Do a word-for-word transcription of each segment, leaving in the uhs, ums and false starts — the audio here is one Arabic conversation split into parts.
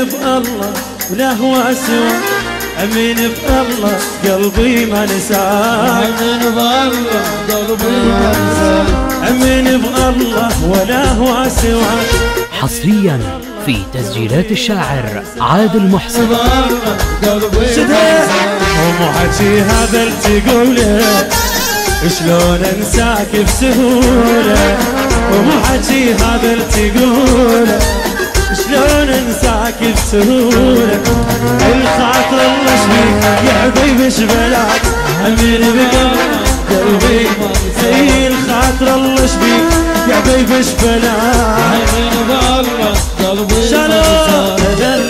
بالله ولا هو سوى، أمين بالله قلبي ما نساك، أمين بالله قلبي ما نساك، أمين بالله ولا هو سوى. حصريا في تسجيلات الشاعر عادل محسن. ومو حكي هذا اللي تقوله شلون انساك بسهوله، ومو حكي هذا اللي تقوله شلون انساك بسهوله. الخاطر الله شبيك يا حبيبي شبلاك، امين بقلبي زي الخاطر الله شبيك يا حبيبي شبلاك، أمين بالله قلبي شلون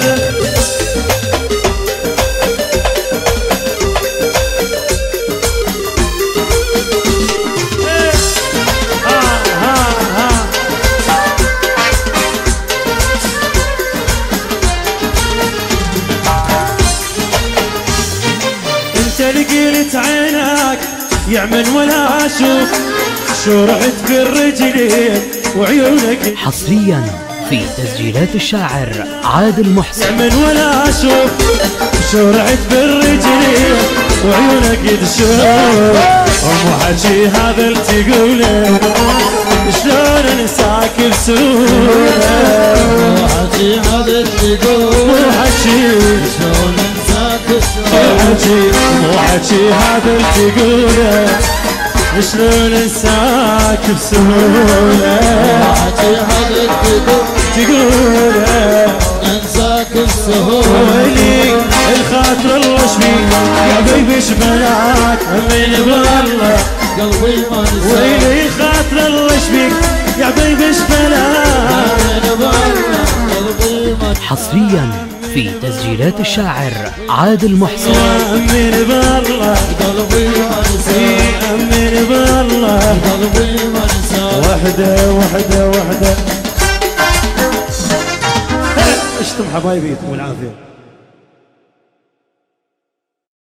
لقيلت عينك يعمل ولا اشوف شو رحت بالرجلين وعيونك. حصريا في تسجيلات الشاعر عادل محسن. يعمل ولا اشوف شو رحت بالرجلين وعيونك تشوف. ومو حكي هذا اللي تقوله شلون انساك بسهوله، مو حكي هذا اللي تقوله، مو حكي شلون انساك بسهوله، مو حكي هذا اللي تقوله شلون انساك بسهوله، مو حكي هذا اللي تقوله انساك بسهوله. ويلي الخاطر الله شبيك يا حبيبي شبلاك، امين بالله قلبي ما نساك، ويلي الخاطر الله شبيك يا حبيبي شبلاك، أمين بالله قلبي ما نساك. حصريا في تسجيلات الشاعر عادل محسن. امين بالله قلبي ما نساك، امين بالله قلبي ما نساك. وحده وحده وحده. اشتم حبايبي والعافيه.